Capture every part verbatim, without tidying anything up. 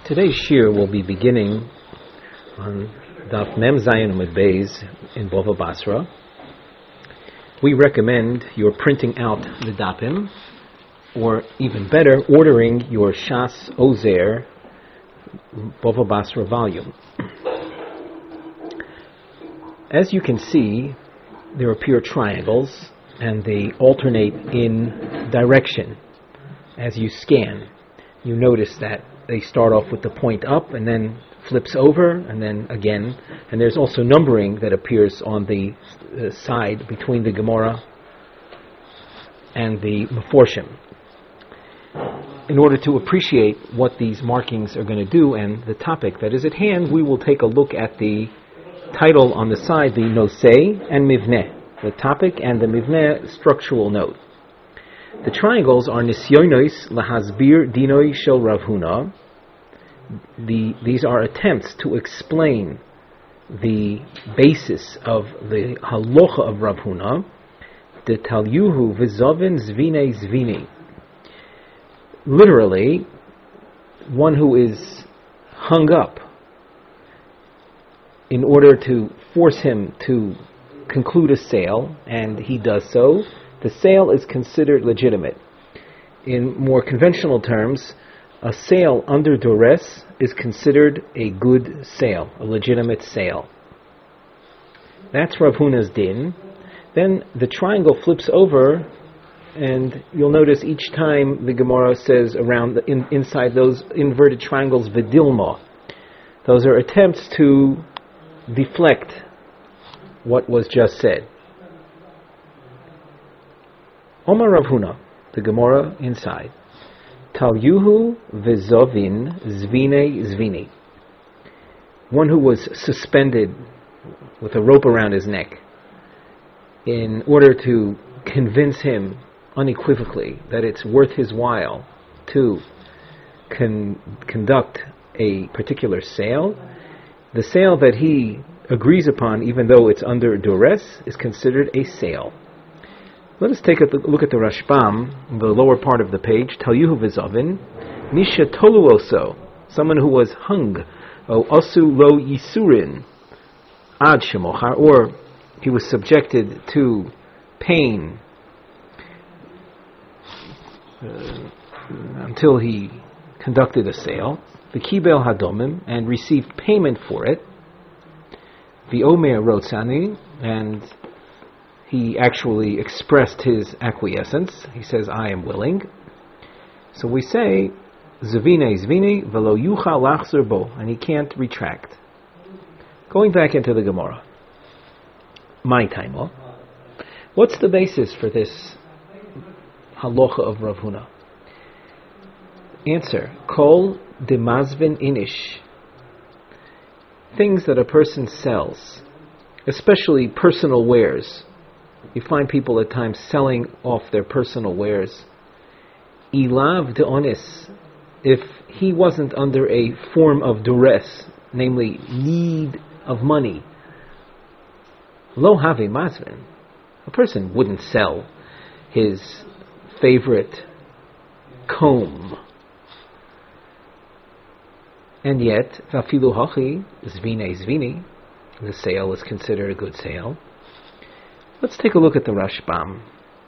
Today's shir will be beginning on Daf Mem Zayin Amud Beis in Bava Basra. We recommend your printing out the dapim, or even better, ordering your Shas Ozer Bava Basra volume. As you can see, there appear triangles, and they alternate in direction as you scan. You notice that they start off with the point up and then flips over and then again. And there's also numbering that appears on the uh, side between the Gemara and the Meforshim. In order to appreciate what these markings are going to do and the topic that is at hand, we will take a look at the title on the side, the Nosei and Mivneh, the topic and the Mivneh structural note. The triangles are Nisyonos Lahasbir Dinoi Shel Rav Huna. The, these are attempts to explain the basis of the halacha of Rav Huna. The Talyuhu V'Zovin Zvine Zvini. Literally, one who is hung up in order to force him to conclude a sale, and he does so, the sale is considered legitimate. In more conventional terms, a sale under duress is considered a good sale, a legitimate sale. That's Rav Huna's din. Then the triangle flips over, and you'll notice each time the Gemara says around the, in, inside those inverted triangles, Vidilma. Those are attempts to deflect what was just said. Omar Rav Huna, the Gemara inside. Talyuhu v'zovin zvine zvini. One who was suspended with a rope around his neck in order to convince him unequivocally that it's worth his while to con- conduct a particular sale. The sale that he agrees upon, even though it's under duress, is considered a sale. Let us take a look at the Rashbam, the lower part of the page. Talyuhu v'zovin, misha tolu oso, someone who was hung, o osu lo yisurin, ad shemochar, or he was subjected to pain uh, until he conducted a sale. V'kibel hadomim, and received payment for it. V'omer rotzani, and he actually expressed his acquiescence. He says, I am willing. So we say, Zvine zvini velo yucha lachzer bo, and he can't retract. Going back into the Gemara. My taimo. What's the basis for this halacha of Rav Huna? Answer, kol demazvin inish. Things that a person sells, especially personal wares. You find people at times selling off their personal wares. Ilav de'onis, if he wasn't under a form of duress, namely need of money, lo have mazvin, a person wouldn't sell his favorite comb. And yet, vafilu hachi zvine zvini, the sale is considered a good sale. Let's take a look at the Rashbam.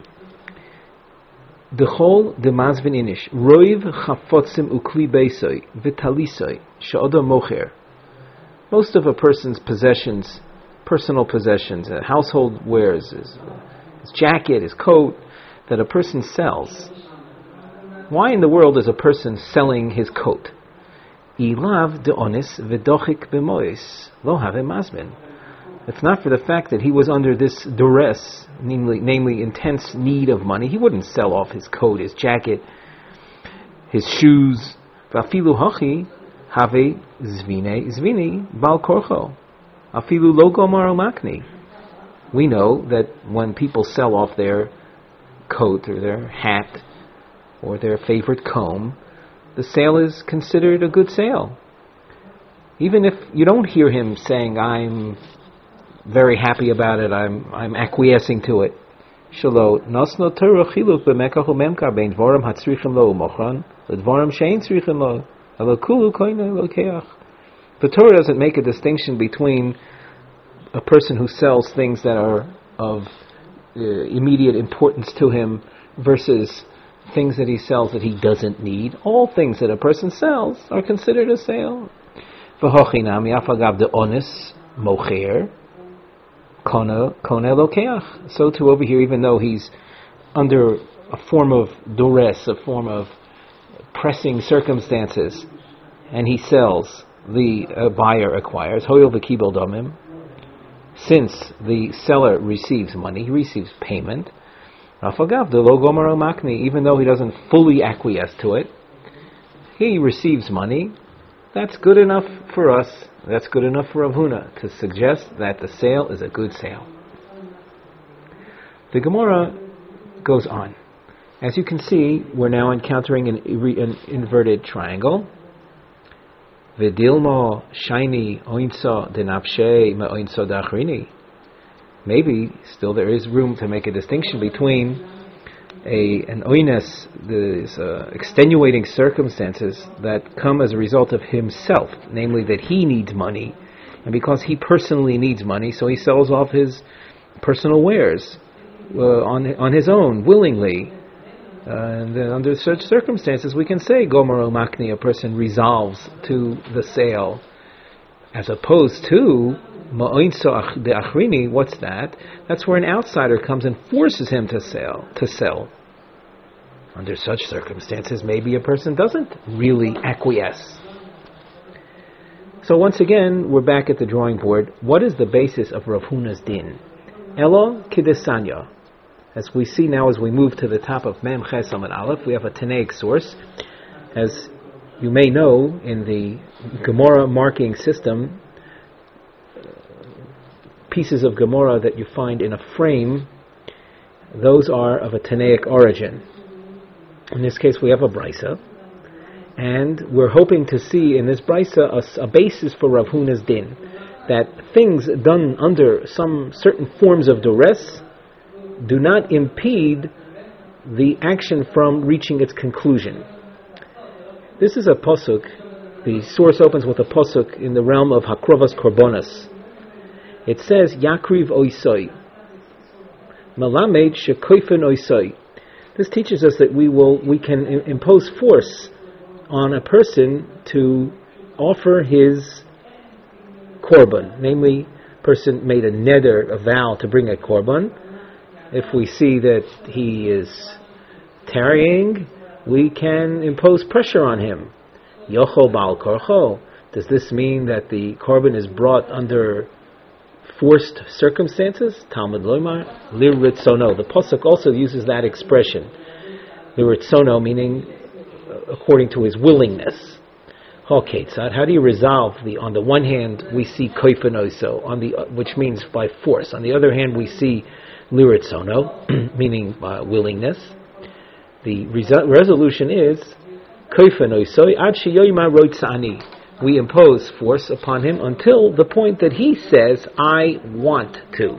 B'chol demazvin inish roiv chafotzim ukli beisoi v'talisoi she'odam mocher. Most of a person's possessions, personal possessions, uh, household wares, his, his jacket, his coat, that a person sells. Why in the world is a person selling his coat? Ilav de'onis v'dochik b'mois lo have mazvin. It's not for the fact that he was under this duress, namely, namely intense need of money. He wouldn't sell off his coat, his jacket, his shoes. Vafilu hachi have zvine zvini bal korcho. Afilu lo gomar makni. We know that when people sell off their coat or their hat or their favorite comb, the sale is considered a good sale. Even if you don't hear him saying, I'm very happy about it, I'm I'm acquiescing to it. Shalo nasno teru chiluk b'mekach u'memkar bein dvarim hatzrichim lo u'mochran l'dvarim shein tzrichim lo. The Torah doesn't make a distinction between a person who sells things that are of uh, immediate importance to him versus things that he sells that he doesn't need. All things that a person sells are considered a sale. So too over here, even though he's under a form of duress, a form of pressing circumstances, and he sells, the uh, buyer acquires, hoyel v'kibel damim, since the seller receives money, he receives payment, even though he doesn't fully acquiesce to it, he receives money. That's good enough for us, that's good enough for Rav Huna to suggest that the sale is a good sale. The Gemara goes on. As you can see, we're now encountering an, an inverted triangle. Vidilmo shiny oinso denapshe me oinso dachrini. Maybe still there is room to make a distinction between a an oines, these uh, extenuating circumstances that come as a result of himself, namely that he needs money, and because he personally needs money, so he sells off his personal wares uh, on on his own willingly. Uh, and then under such circumstances, we can say Gomaro Makni, a person resolves to the sale, as opposed to Ma'oinso de Achrini. What's that? That's where an outsider comes and forces him to sell. To sell. Under such circumstances, maybe a person doesn't really acquiesce. So once again, we're back at the drawing board. What is the basis of Rav Huna's din? Elo Kidesanya. As we see now, as we move to the top of Mem Ches Amud Aleph, we have a Tanaic source. As you may know, in the Gemara marking system, pieces of Gemara that you find in a frame, those are of a Tanaic origin. In this case, we have a Brisa, and we're hoping to see in this Brisa a, a basis for Rav Huna's din, that things done under some certain forms of duress do not impede the action from reaching its conclusion. This is a pasuk. The source opens with a pasuk in the realm of Hakrovas Korbonos. It says, Yakriv oisoi, Malamed shekoifen oisoi. This teaches us that we will we can I- impose force on a person to offer his korban. Namely, person made a neder, a vow to bring a korban. If we see that he is tarrying, we can impose pressure on him. Yochol bal korcho. Does this mean that the korban is brought under forced circumstances? Talmud loymar liritzono. The pasuk also uses that expression, liritzono, meaning according to his willingness. Haketzad. How do you resolve the? On the one hand, we see koifenoiso, on the which means by force. On the other hand, we see liritzono, meaning uh, willingness. The resu- resolution is koifenoisoi ad sheyoyma roitzani. We impose force upon him until the point that he says, I want to.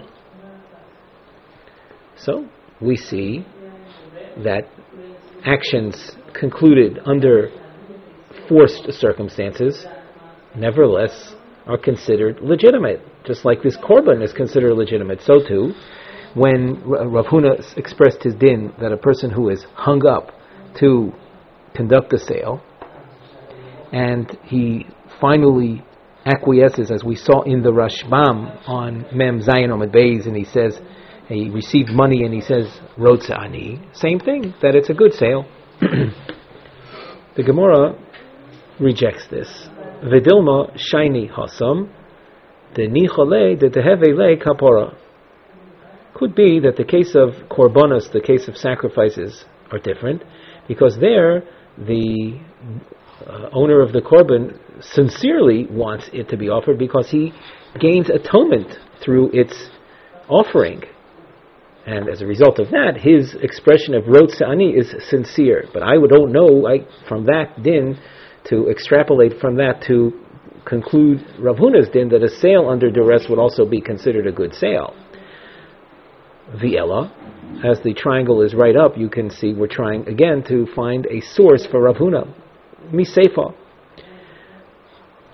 So, we see that actions concluded under forced circumstances, nevertheless, are considered legitimate. Just like this korban is considered legitimate, so too, when Rav Huna expressed his din that a person who is hung up to conduct a sale, and he finally acquiesces, as we saw in the Rashbam on Mem Zayin Omid Beis, and he says, he received money and he says, Rotze Ani, same thing, that it's a good sale. The Gemara rejects this. Vidilma Shaini Hasam, De Nichole, De Tehevele Kapora. Could be that the case of korbanos, the case of sacrifices, are different, because there the uh, owner of the korban sincerely wants it to be offered because he gains atonement through its offering, and as a result of that, his expression of rotze ani is sincere. But I don't know I, from that din to extrapolate from that to conclude Rav Huna's din that a sale under duress would also be considered a good sale. Viela, as the triangle is right up, you can see we're trying again to find a source for Rav Huna. Miseifa.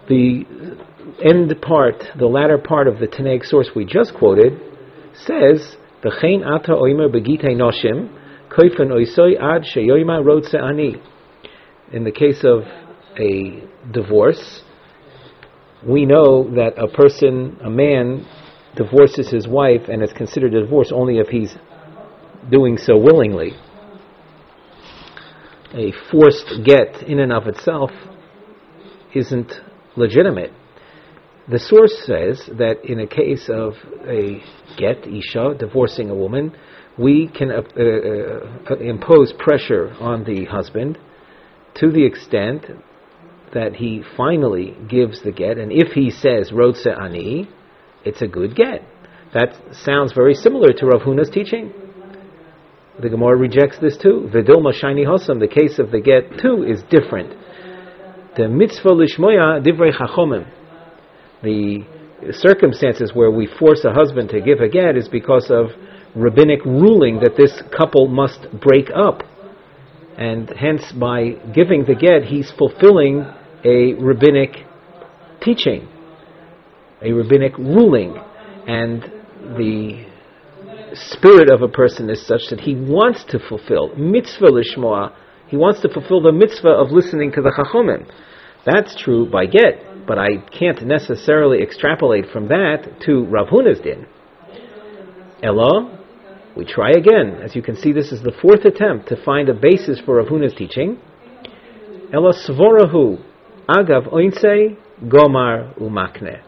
The end part, the latter part of the Tanaic source we just quoted, says, "V'chein ata oimer begitei noshim, koifen oisoi ad sheyoima rotze ani." In the case of a divorce, we know that a person, a man, divorces his wife, and it's considered a divorce only if he's doing so willingly. A forced get in and of itself isn't legitimate. The source says that in a case of a get, isha, divorcing a woman, we can uh, uh, impose pressure on the husband to the extent that he finally gives the get, and if he says Rotze ani, it's a good get. That sounds very similar to Rav Huna's teaching. The Gemara rejects this too. V'dilma shayni hosam, the case of the get too is different. The mitzvah lishmoya divrei chachomim. The circumstances where we force a husband to give a get is because of rabbinic ruling that this couple must break up. And hence, by giving the get, he's fulfilling a rabbinic teaching, a rabbinic ruling. And the spirit of a person is such that he wants to fulfill mitzvah lishmoa. He wants to fulfill the mitzvah of listening to the chachomim. That's true by get, but I can't necessarily extrapolate from that to Rav Huna's din. Ella, we try again. As you can see, this is the fourth attempt to find a basis for Rav Huna's teaching. Ella svorahu agav oinsei gomar umakne.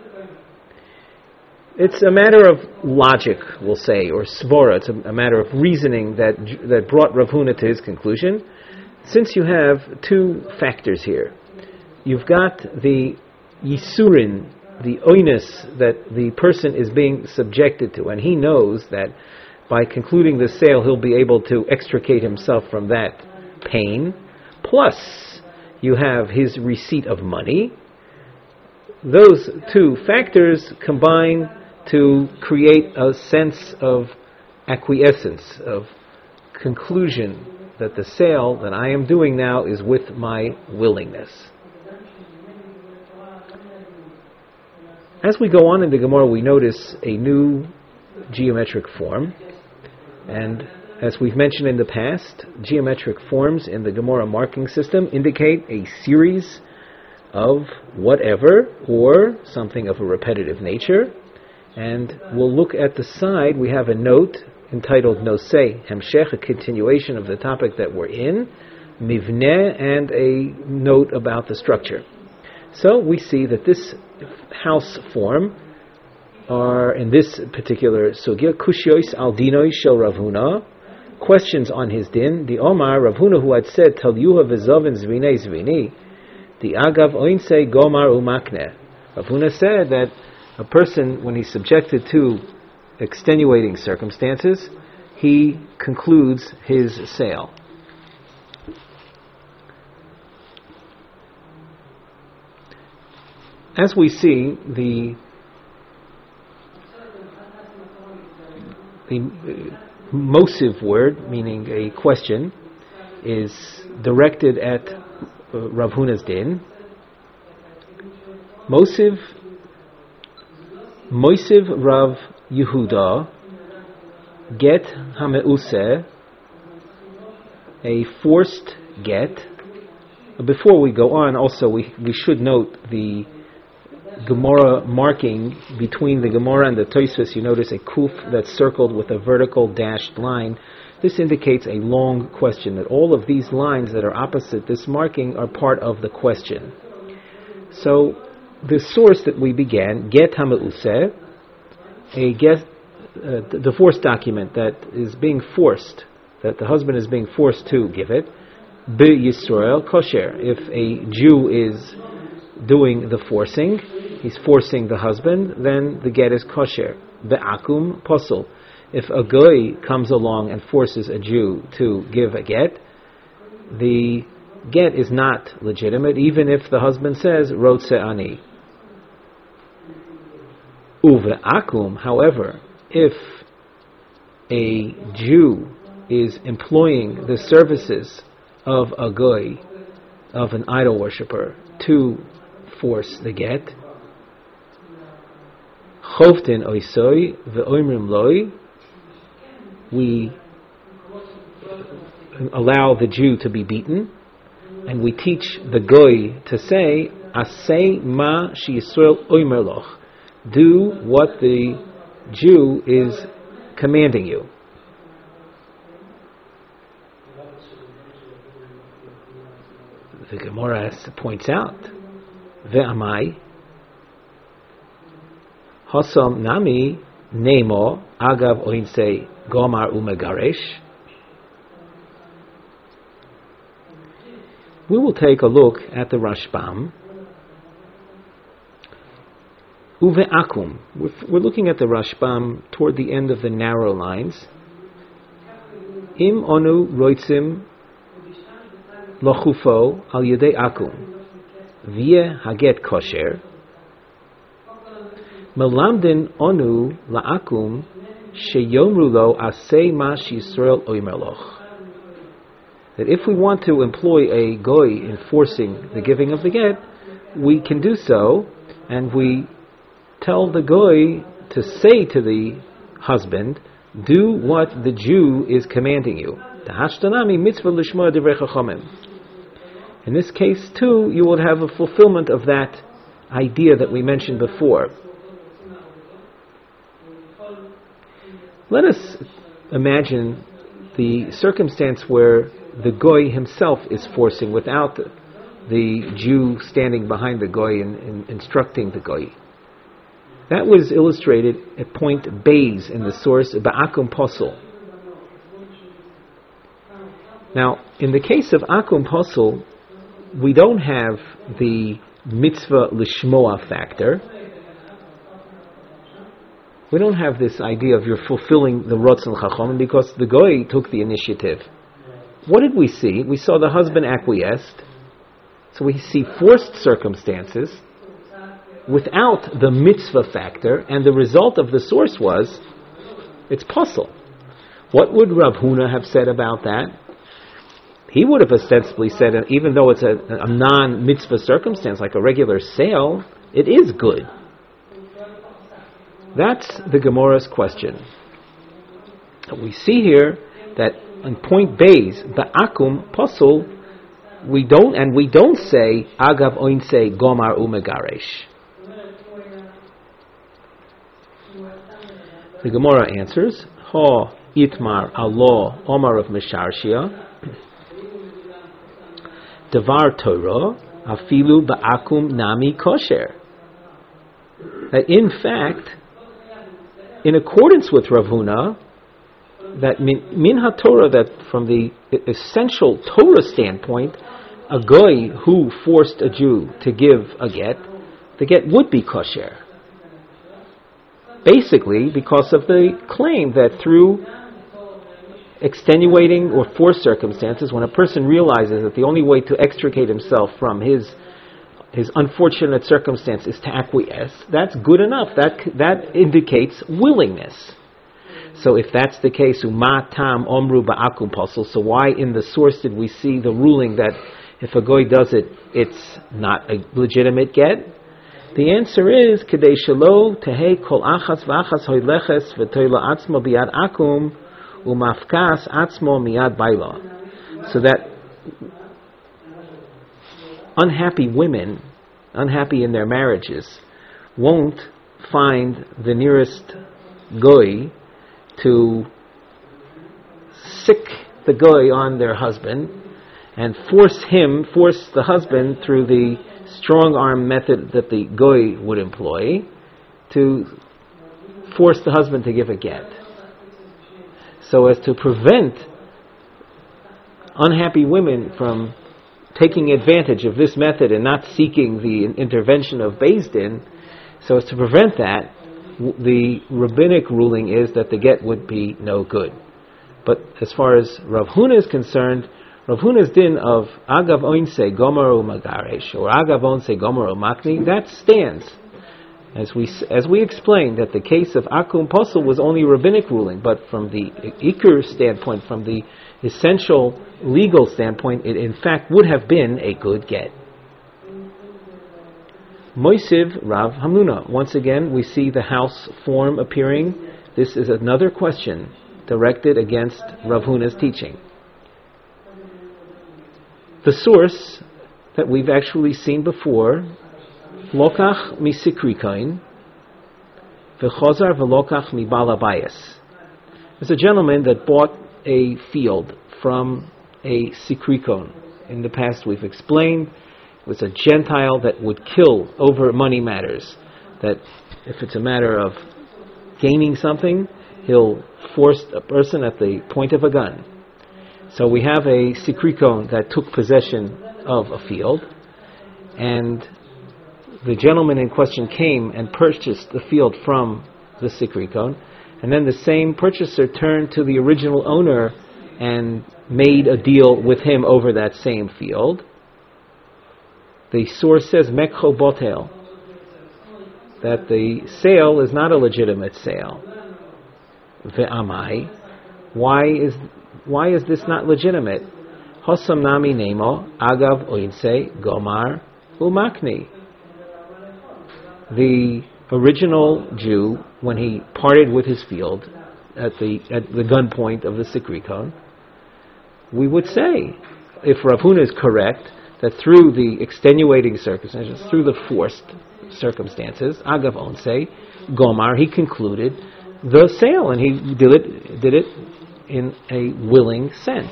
It's a matter of logic, we'll say, or svora. It's a, a matter of reasoning that that brought Rav Huna to his conclusion. Since you have two factors here, you've got the yisurin, the oinus that the person is being subjected to, and he knows that by concluding the sale he'll be able to extricate himself from that pain. Plus, you have his receipt of money. Those two factors combine to create a sense of acquiescence, of conclusion that the sale that I am doing now is with my willingness. As we go on in the Gemara, we notice a new geometric form, and as we've mentioned in the past, geometric forms in the Gemara marking system indicate a series of whatever or something of a repetitive nature. And we'll look at the side. We have a note entitled Nosei Hemshech, a continuation of the topic that we're in, Mivneh, and a note about the structure. So we see that this house form are, in this particular sugya, Kushyois al dinoi shel Rav Huna, questions on his din. The Omar, Rav Huna, who had said, Tal yuha v'zovin zvine zvini, the agav oinsei gomar umakne. Rav Huna said that a person, when he's subjected to extenuating circumstances, he concludes his sale. As we see, the the uh, mosiv word, meaning a question, is directed at uh, Rav Huna's din. Mosiv Moisiv Rav Yehuda get hameuseh, a forced get. Before we go on, also we we should note the Gemara marking between the Gemara and the Tosfos. You notice a kuf that's circled with a vertical dashed line. This indicates a long question, that all of these lines that are opposite this marking are part of the question. So the source that we began, get hameuseh, a get, uh, divorce document that is being forced, that the husband is being forced to give it, be Yisrael kosher. If a Jew is doing the forcing, he's forcing the husband, then the get is kosher. Be'akum posel. If a goy comes along and forces a Jew to give a get, the get is not legitimate, even if the husband says rotze ani. Uve'akum, however, if a Jew is employing the services of a goy, of an idol worshipper, to force the get. Chovtin oisoi ve'oimrim loi. We allow the Jew to be beaten, and we teach the goy to say, Asay ma shi Yisrael oimer loch. Do what the Jew is commanding you. The Gemara points out, Ve'amai Hasam nami nemo agav oinse gomar umegaresh. We will take a look at the Rashbam. Uve akum. We're looking at the Rashbam toward the end of the narrow lines. Im onu roitzim lochufo al yedei akum. Vie haget kosher. Melamdin onu la'akum sheyomru lo asay ma Yisrael oimer loch. That if we want to employ a goy enforcing the giving of the get, we can do so, and we tell the goy to say to the husband, do what the Jew is commanding you. In this case, too, you will have a fulfillment of that idea that we mentioned before. Let us imagine the circumstance where the goy himself is forcing without the Jew standing behind the goy and, and instructing the goy. That was illustrated at point Beis in the source Ba'akum Posel. Now, in the case of Akum Posel, we don't have the mitzvah lishmoa factor. We don't have this idea of you're fulfilling the Rotzen Chacham because the goy took the initiative. What did we see? We saw the husband acquiesced. So we see forced circumstances without the mitzvah factor, and the result of the source was it's puzzle. What would Rav Huna have said about that? He would have ostensibly said, even though it's a, a non-mitzvah circumstance, like a regular sale, it is good. That's the Gemara's question. We see here that in point Beis, Ba'akum Posel, we don't, and we don't say Agav Oinse Gomar Umegaresh. The Gemara answers, Ha Itmar Allah Omar of Mesharshia Devar Torah Afilu Ba'akum Nami Kosher. That in fact, in accordance with Rav Huna, that min, min ha-Torah, that from the essential Torah standpoint, a goy who forced a Jew to give a get, the get would be kosher. Basically, because of the claim that through extenuating or forced circumstances, when a person realizes that the only way to extricate himself from his his unfortunate circumstance is to acquiesce, that's good enough. That that indicates willingness. So if that's the case, Uma tam omru ba'akum pasal, so why in the source did we see the ruling that if a goy does it, it's not a legitimate get? The answer is, Kedei shelo tehei kol achas v'achas hoileches v'toila atzmo biyad akum umafkas atzmo miyad baila. So that unhappy women, unhappy in their marriages, won't find the nearest goy to sick the goy on their husband and force him, force the husband through the strong arm method that the goy would employ to force the husband to give a get, so as to prevent unhappy women from taking advantage of this method and not seeking the intervention of Beis Din. So as to prevent that, the rabbinic ruling is that the get would be no good. But as far as Rav Huna is concerned, Rav Huna's din of Agav Oinse Gomaro Magaresh or Agav Oinse Gomaro Makni, that stands. As we as we explained, that the case of Akum Posel was only rabbinic ruling, but from the Iker standpoint, from the essential legal standpoint, it in fact would have been a good get. Moisiv Rav Hamnuna. Once again, we see the house form appearing. This is another question directed against Rav Huna's teaching. The source that we've actually seen before, Lokach misikrikain, v'chozar v'lokach mibal habayis. There's a gentleman that bought a field from a sikrikon. In the past we've explained it was a Gentile that would kill over money matters. That if it's a matter of gaining something, he'll force a person at the point of a gun. So we have a sikrikon that took possession of a field, and the gentleman in question came and purchased the field from the sikrikon, and then the same purchaser turned to the original owner and made a deal with him over that same field. The source says mekho botel, that the sale is not a legitimate sale. Ve'amai, why is why is this not legitimate? Hosam nami nemo agav oinse gomar umakni. The original Jew, when he parted with his field at the at the gunpoint of the sikrikon, we would say, if Rav Huna is correct, that through the extenuating circumstances, through the forced circumstances, agav onse gomar, he concluded the sale, and he did it did it in a willing sense.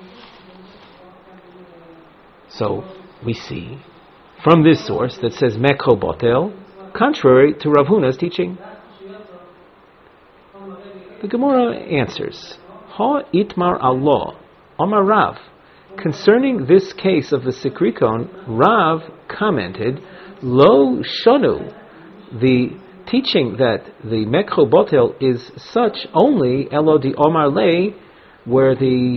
So we see from this source that says mekho botel, contrary to Rav Huna's teaching. The Gemara answers, Ha itmar Allah, Omar Rav. Concerning this case of the sikrikon, Rav commented, Lo shonu, the teaching that the mekho botel is such only elo di Omar le, where the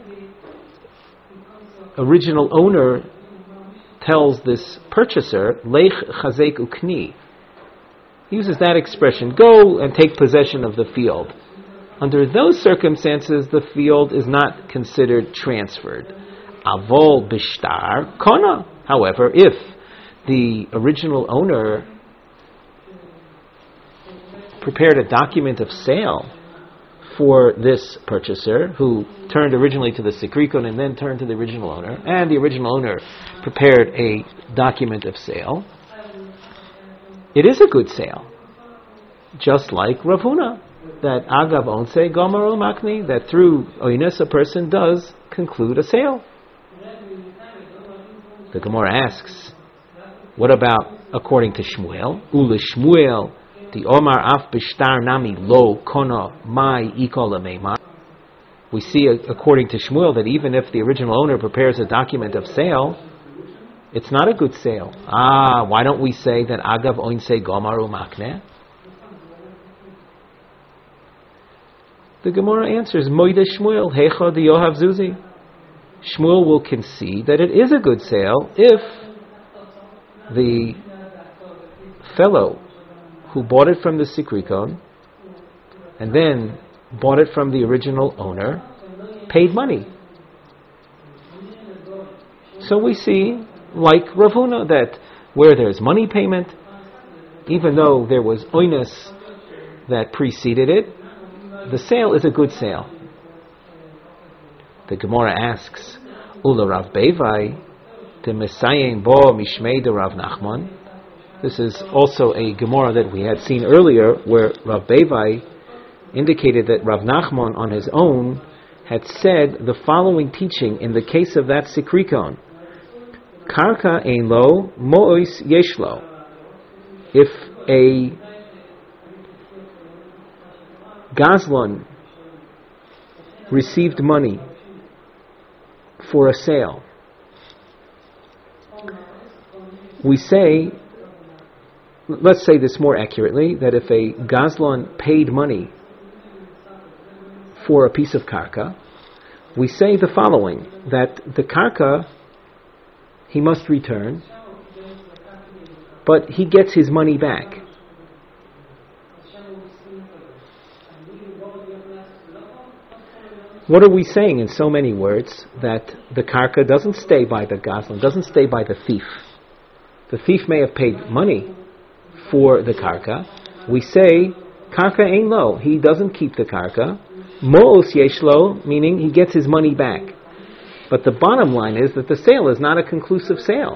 original owner tells this purchaser, Lech chazek ukni. He uses that expression, go and take possession of the field. Under those circumstances, the field is not considered transferred. Avol bishtar kona. However, if the original owner prepared a document of sale for this purchaser, who turned originally to the sikrikon and then turned to the original owner, and the original owner prepared a document of sale, it is a good sale. Just like Rav Huna, that agav onse gomer makni, that through oines a person does conclude a sale. The Gemara asks, what about according to Shmuel? Ule Shmuel, the Omar af bishtar nami lo kono mai ikola meimar. We see, according to Shmuel, that even if the original owner prepares a document of sale, it's not a good sale. Ah, why don't we say that agav oinse gomer umakne? The Gemara answers, Moide Shmuel, Hecha the Yohav Zuzi. Shmuel will concede that it is a good sale if the fellow who bought it from the sikrikon and then bought it from the original owner paid money. So we see, like Rav Huna, that where there's money payment, even though there was oinus that preceded it, the sale is a good sale. The Gemara asks, Ula Rav Bevai, the Mesayim bo Mishmei de Rav Nachman. This is also a Gemara that we had seen earlier, where Rav Bevai indicated that Rav Nachman on his own had said the following teaching in the case of that sikrikon: Karka ein lo, mo'os yeshlo. If a Gazlan received money for a sale, we say, let's say this more accurately, that if a Gazlan paid money for a piece of karka, we say the following, that the karka he must return, but he gets his money back. What are we saying in so many words? That the karka doesn't stay by the gazlan, doesn't stay by the thief. the thief may have paid money for the karka. We say, karka ein lo, he doesn't keep the karka. Mo'os yesh lo, meaning he gets his money back. But the bottom line is that the sale is not a conclusive sale.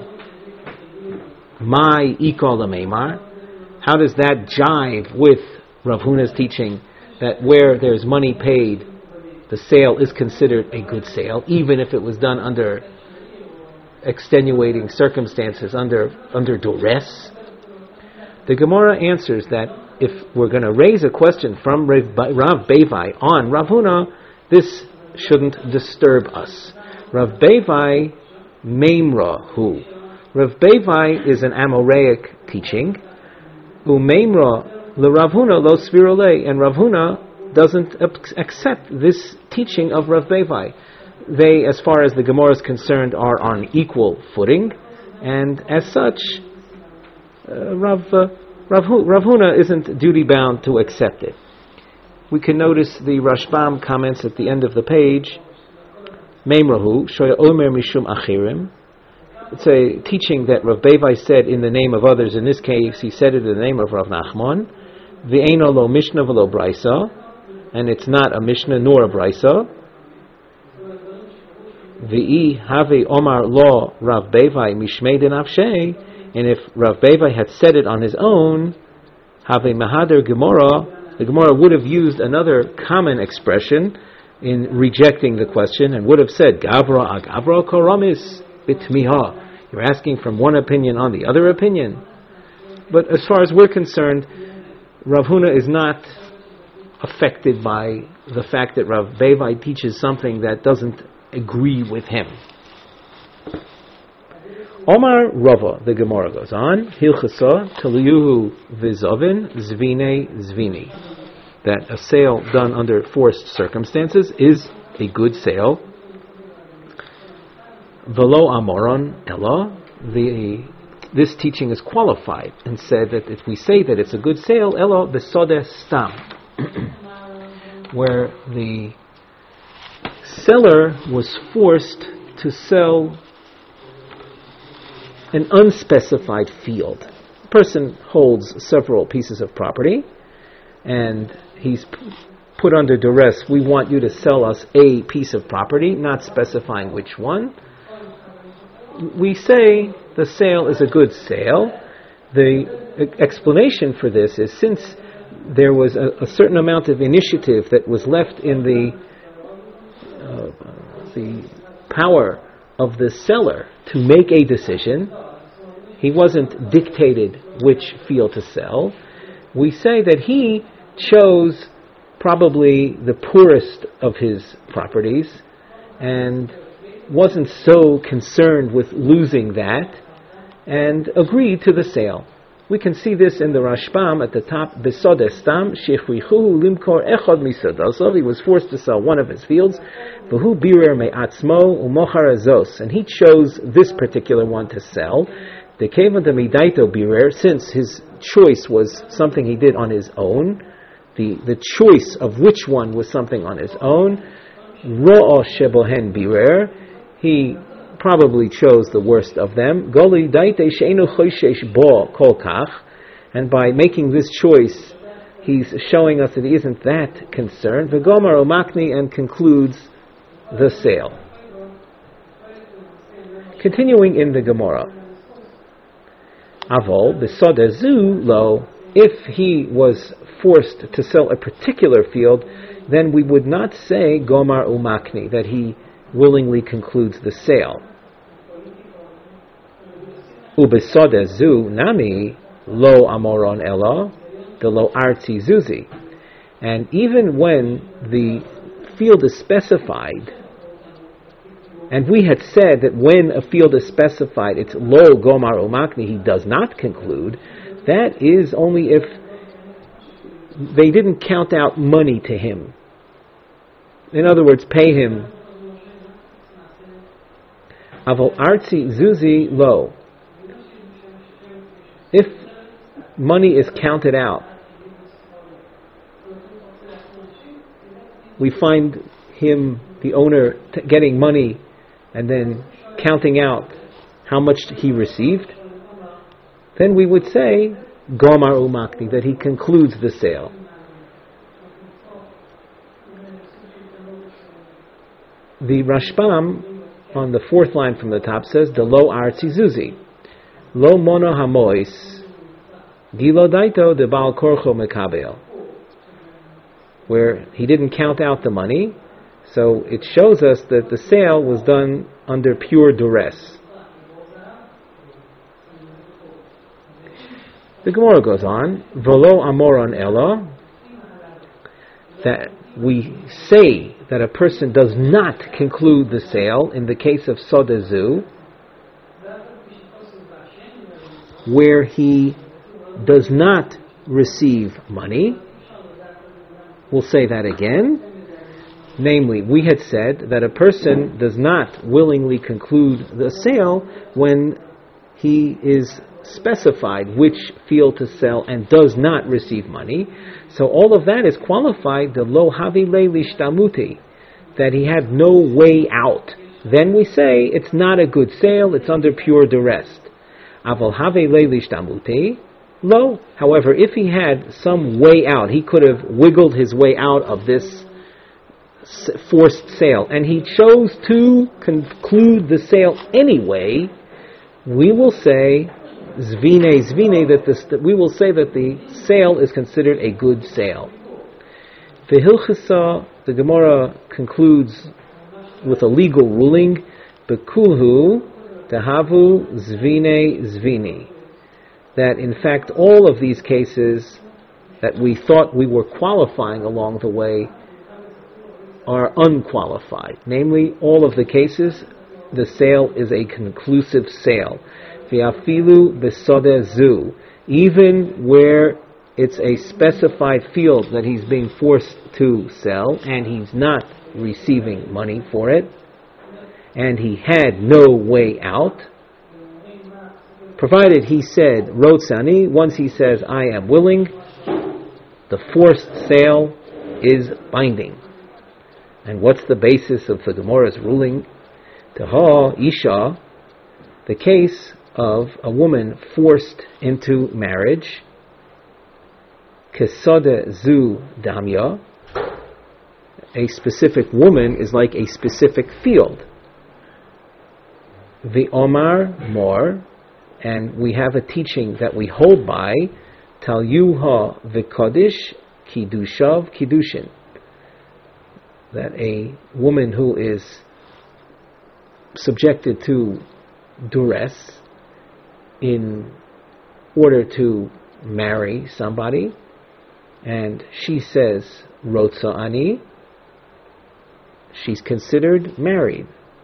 My ikol meimar. How does that jive with Rav Huna's teaching that where there's money paid, the sale is considered a good sale, even if it was done under extenuating circumstances, under under duress? The Gemara answers that if we're going to raise a question from Rav Bevai on Rav Huna, this shouldn't disturb us. Rav Bevai Meimra hu. Rav Bevai is an Amoraic teaching. U Meimra le Rav Huna lo svirole, and Rav Huna doesn't accept this teaching of Rav Bevai. They, as far as the Gemara is concerned, are on equal footing, and as such, uh, Rav, uh, Rav, Rav Huna isn't duty-bound to accept it. We can notice the Rashbam comments at the end of the page, Meimrahu, Shoya Omer Mishum Achirim. It's a teaching that Rav Bevai said in the name of others. In this case, he said it in the name of Rav Nachman. V'eino lo Mishnah v'lo Braisa, and it's not a Mishnah nor a Braisa. V'i have Omar lo Rav Bevai mishmei denafshei, and if Rav Bevai had said it on his own, have mahader Gemara, the Gemara would have used another common expression in rejecting the question and would have said, Gavra agavra koramis bitmiha. You're asking from one opinion on the other opinion. But as far as we're concerned, Rav Huna is not affected by the fact that Rav Bevai teaches something that doesn't agree with him. Omar Rava, the Gemara goes on, Hilchasa Taliyuhu Vizovin Zvine Zvini. That a sale done under forced circumstances is a good sale. Velo Amoron Ella, the this teaching is qualified and said that if we say that it's a good sale, Ella Besode Stam, where the seller was forced to sell an unspecified field. The person holds several pieces of property and he's p- put under duress. We want you to sell us a piece of property, not specifying which one. We say the sale is a good sale. The explanation for this is since there was a, a certain amount of initiative that was left in the uh, the power of the seller to make a decision, he wasn't dictated which field to sell. We say that he chose probably the poorest of his properties and wasn't so concerned with losing that and agreed to the sale. We can see this in the Rashbam at the top. Besodestam shechrichu limkor echad misadasov. He was forced to sell one of his fields. V'hu birer me'atzmo umochar azos, and he chose this particular one to sell. The kevan de midaito birer, since his choice was something he did on his own. The the choice of which one was something on his own. Ro'o shebohen birer. He probably chose the worst of them. Goli daite she'enu choishesh bo kol kach, and by making this choice, he's showing us that he isn't that concerned. V'gomar omakni, and concludes the sale. Continuing in the Gemara, Avol b'sodezu lo. If he was forced to sell a particular field, then we would not say gomar umakni, that he willingly concludes the sale. Ubesodezu nami lo amoron elo de lo artzi zuzi. And even when the field is specified, and we had said that when a field is specified, it's lo gomar umakni, he does not conclude, that is only if they didn't count out money to him. In other words, pay him. Avol artzi zuzi lo. If money is counted out, we find him, the owner, t- getting money and then counting out how much he received. then we would say Gomar Umakti, that he concludes the sale. The Rashbam on the fourth line from the top says, "The lo artzi zuzi, lo mono hamois, gilo daito de bal korcho mekabel," where he didn't count out the money, so it shows us that the sale was done under pure duress. The Gemara goes on, "Volo amoron elo," that we say that a person does not conclude the sale in the case of Sodezu, where he does not receive money. We'll say that again. Namely, we had said that a person does not willingly conclude the sale when he is specified which field to sell and does not receive money. So all of that is qualified the lo havi leili shtamuti, that he had no way out. Then we say it's not a good sale, it's under pure duress. Aval havi leili shtamuti lo. However, if he had some way out, he could have wiggled his way out of this forced sale, and he chose to conclude the sale anyway, we will say zvine zvine, that this, that we will say that the sale is considered a good sale. The Hilchasa, the Gemara concludes with a legal ruling, bekulhu tahavu zvine zvini, that in fact all of these cases that we thought we were qualifying along the way are unqualified. Namely, all of the cases, the sale is a conclusive sale. V'afilu b'sodeh zu, even where it's a specified field that he's being forced to sell, and he's not receiving money for it, and he had no way out, provided he said, Rotsani, once he says, I am willing, the forced sale is binding. And what's the basis of the Gemara's ruling? Taha Isha, the case of a woman forced into marriage, Kesode Zu Damya, a specific woman is like a specific field. The Omar Mor, and we have a teaching that we hold by, Tal Yuha V'Kodesh Kidushav Kidushin, that a woman who is subjected to duress in order to marry somebody, and she says Rotza Ani, she's considered married.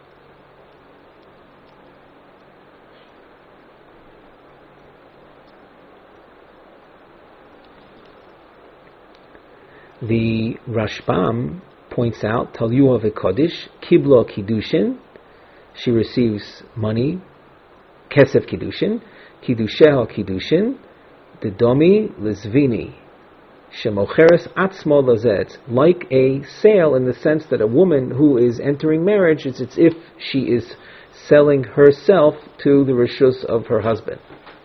The Rashbam points out, Talyuha v'Kodesh, Kiblo Kiddushin, she receives money, Kesef Kiddushin, Kiddusheha Kiddushin, Dedomi Lizvini, Shemocheres Atzmo Lazet, like a sale in the sense that a woman who is entering marriage, it's as if she is selling herself to the rishus of her husband.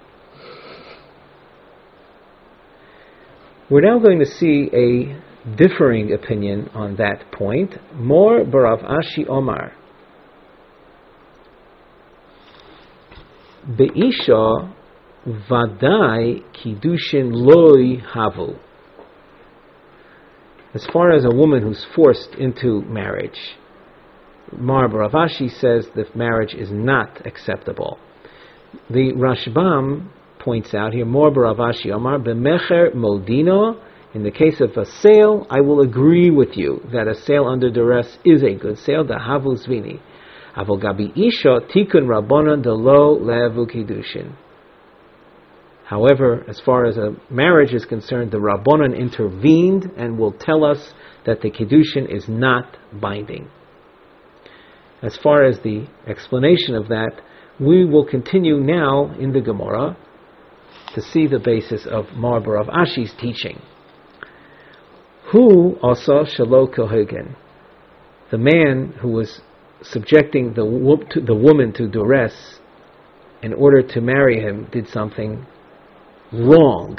We're now going to see a differing opinion on that point. Mor Barav Ashi Omar, Be'isha Vadai Kiddushin Loi Havu. As far as a woman who's forced into marriage, Mar Barav Ashi says that marriage is not acceptable. The Rashbam points out here, Mor Barav Ashi Omar, Be'mecher Modino, in the case of a sale, I will agree with you that a sale under duress is a good sale, da havu zvini. Avol gabi isha tikun rabbanon de lo levu kiddushin. However, as far as a marriage is concerned, the rabbanon intervened and will tell us that the kiddushin is not binding. As far as the explanation of that, we will continue now in the Gemara to see the basis of Mar Barav Ashi's teaching. Who also shalo kohagen, the man who was subjecting the wo- to the woman to duress in order to marry him did something wrong,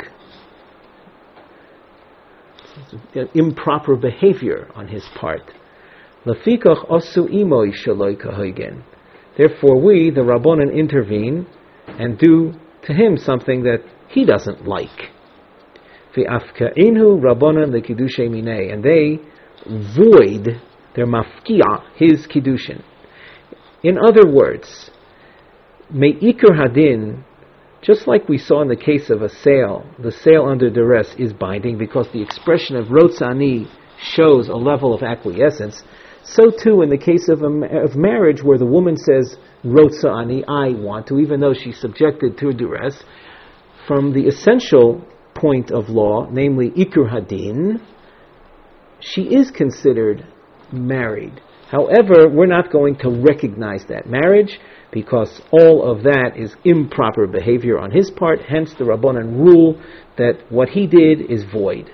improper behavior on his part. Lefikach osu imoi shaloi kahoigen. Therefore we, the Rabbanan, intervene and do to him something that he doesn't like. V'afka'inhu Rabbanan lekidushay minei. And they void, their mafkia, his kiddushin. In other words, me'ikr hadin, just like we saw in the case of a sale, the sale under duress is binding because the expression of rotzani shows a level of acquiescence. So too in the case of, a, of marriage, where the woman says, rotzani, I want to, even though she's subjected to duress, from the essential point of law, namely ikr hadin, she is considered married. However, we're not going to recognize that marriage because all of that is improper behavior on his part. Hence the Rabbanan rule that what he did is void.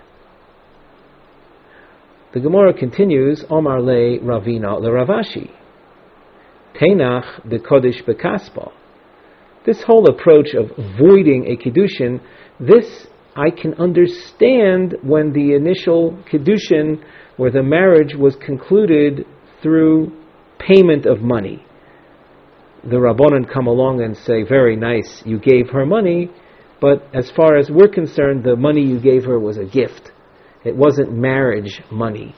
The Gemara continues, Omar le Ravina le Ravashi, Tenach de Kodesh bekaspa. This whole approach of voiding a kiddushin, this I can understand when the initial kiddushin, where the marriage was concluded through payment of money. The Rabbanan come along and say, very nice, you gave her money, but as far as we're concerned, the money you gave her was a gift. It wasn't marriage money.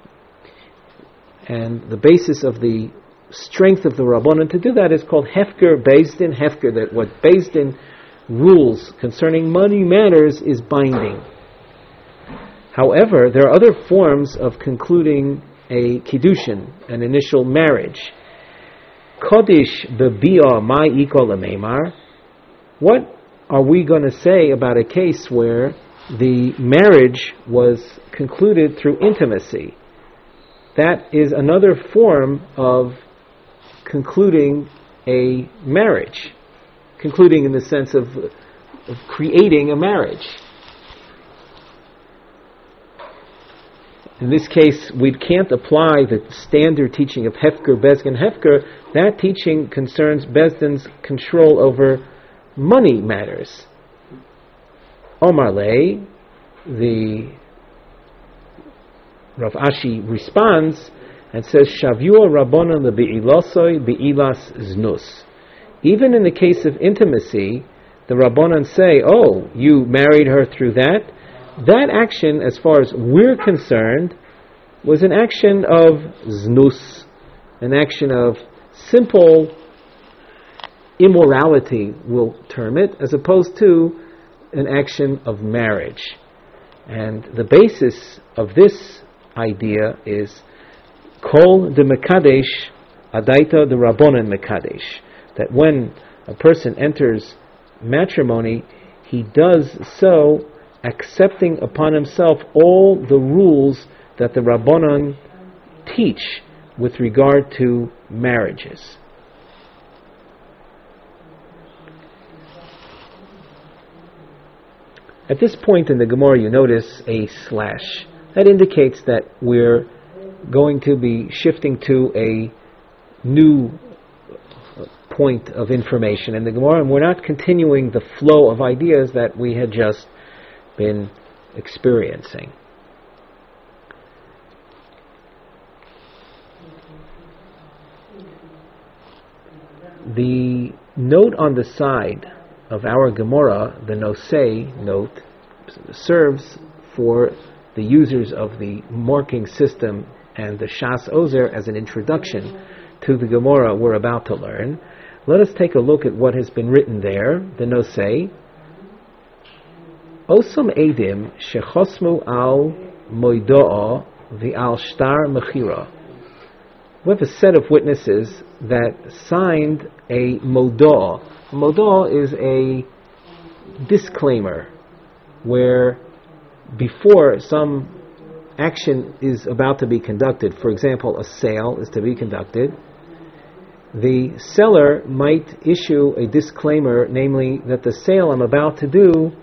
And the basis of the strength of the Rabbanan to do that is called Hefker Beis Din Hefker, that what Beis Din rules concerning money matters is binding. However, there are other forms of concluding a kiddushin, an initial marriage. Kodesh bebia mai ikol ameimar. What are we going to say about a case where the marriage was concluded through intimacy? That is another form of concluding a marriage. Concluding in the sense of, of creating a marriage. In this case, we can't apply the standard teaching of Hefker, Bezdin, Hefker. That teaching concerns Bezdin's control over money matters. Omar Le, the Rav Ashi responds and says, Shavua Rabbanan le'bi'ilasoi bi'ilas znus. Even in the case of intimacy, the Rabbanan say, oh, you married her through that. That action, as far as we're concerned, was an action of znus, an action of simple immorality, we'll term it, as opposed to an action of marriage. And the basis of this idea is kol de mekadesh adaita de Rabbanan mekadesh, that when a person enters matrimony, he does so accepting upon himself all the rules that the Rabbanan teach with regard to marriages. At this point in the Gemara, you notice a slash. That indicates that we're going to be shifting to a new point of information in the Gemara, and we're not continuing the flow of ideas that we had just been experiencing. The note on the side of our Gemara, the Nosei note, serves for the users of the marking system and the Shas Ozer as an introduction to the Gemara we're about to learn. Let us take a look at what has been written there. The Nosei, Osam Edim shechosmu al moidoa v'al shtar mechira. We have a set of witnesses that signed a modoa. A modoa is a disclaimer where before some action is about to be conducted, for example, a sale is to be conducted, the seller might issue a disclaimer, namely that the sale I'm about to do,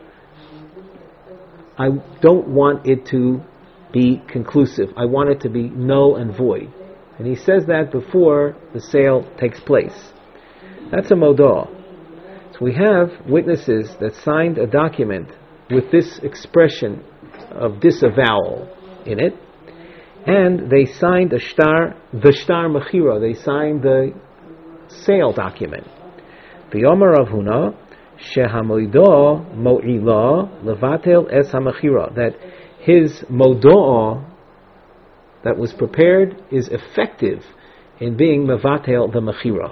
I don't want it to be conclusive. I want it to be null and void. And he says that before the sale takes place. That's a modah. So we have witnesses that signed a document with this expression of disavowal in it, and they signed a shtar, the shtar mechira, they signed the sale document. V'yomer Rav Huna, shehamoido mo'ila levatel es hamechira, that his modo'ah that was prepared is effective in being mevatel the mechira.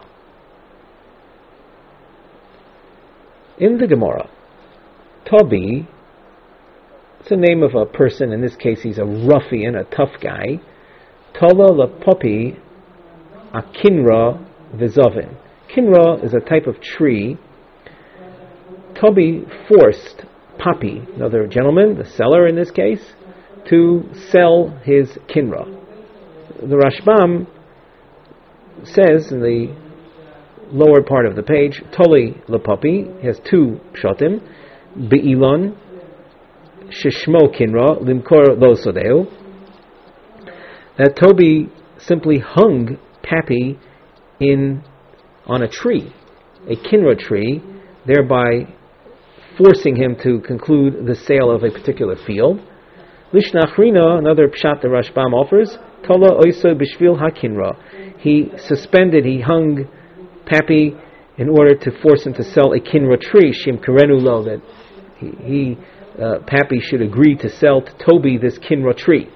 In the Gemara, Tobi, it's the name of a person, in this case he's a ruffian, a tough guy, Tola lepopi a kinra v'zovin. Kinra is a type of tree. Tobi forced Papi, another gentleman, the seller in this case, to sell his kinra. The Rashbam says in the lower part of the page, Toli lepapi, he has two pshatim, be'ilon, shishmo kinra, limkor lo sodeu, that Tobi simply hung Papi in on a tree, a kinra tree, thereby forcing him to conclude the sale of a particular field. Lishnachrina, another pshat the Rashbam offers, Tola oisa b'shvil hakinra. He suspended, he hung Papi in order to force him to sell a kinra tree, shim karenu lo, that he, he uh, Papi should agree to sell to Tobi this kinra tree.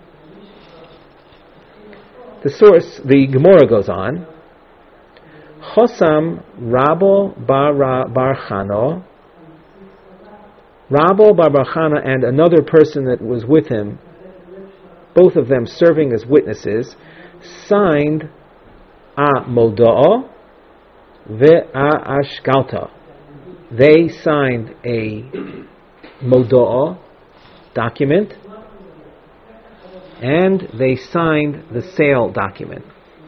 The source, the Gemara goes on, Chosam Rabo bar bar Chano, Rabo bar bar Chana and another person that was with him, both of them serving as witnesses, signed a modo'ah ve'a ashgalta. They signed a modo'ah document, and they signed the sale document.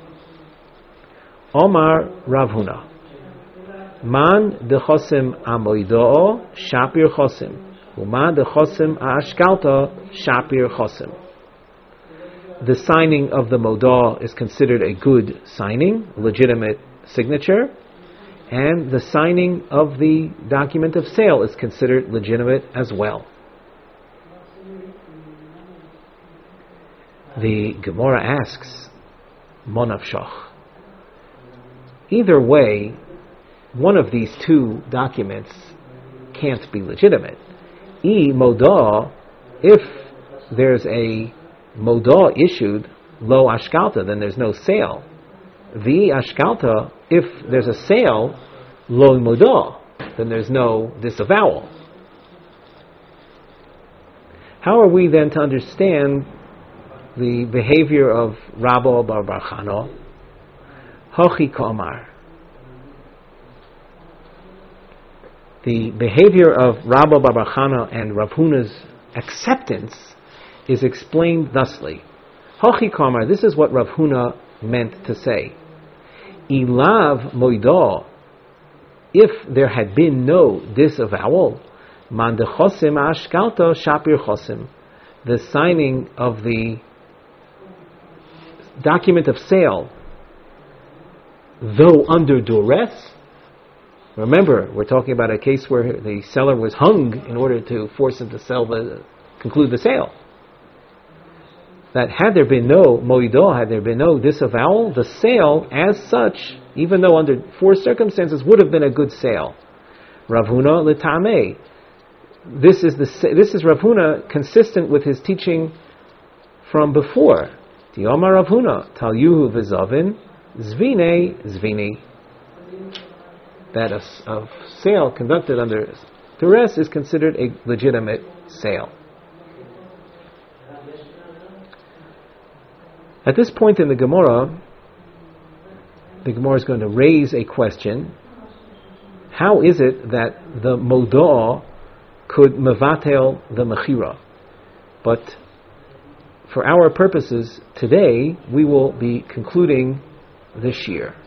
Omar Rav Huna, Man dechosim amoido'o shapir chosim, uman dechosim ashgalta shapir chosim. The signing of the modah is considered a good signing, legitimate signature, and the signing of the document of sale is considered legitimate as well. The Gemara asks, Monavshach. Either way, one of these two documents can't be legitimate. E modah, if there's a modah issued, lo ashkalta, then there's no sale. V ashkalta, if there's a sale, lo modah, then there's no disavowal. How are we then to understand the behavior of Rabbo bar bar Chana? Hochi Komar. The behavior of Rabbo bar bar Chana and Rav Huna's acceptance is explained thusly. Hochi Komar, this is what Rav Huna meant to say. Ilav moidah, if there had been no disavowal, man dechosim ashkalta shapir chosim, the signing of the document of sale, though under duress. Remember, we're talking about a case where the seller was hung in order to force him to sell the, conclude the sale. That had there been no moidah, had there been no disavowal, the sale as such, even though under four circumstances, would have been a good sale. Rav Huna l'tamei. This is the this is Rav Huna consistent with his teaching from before. Diomar Rav Huna tal yuhu v'zavin zvine zvini. That a, a sale conducted under duress is considered a legitimate sale. At this point in the Gemara, the Gemara is going to raise a question. How is it that the modah could mevatel the mechira? But for our purposes today, we will be concluding this year.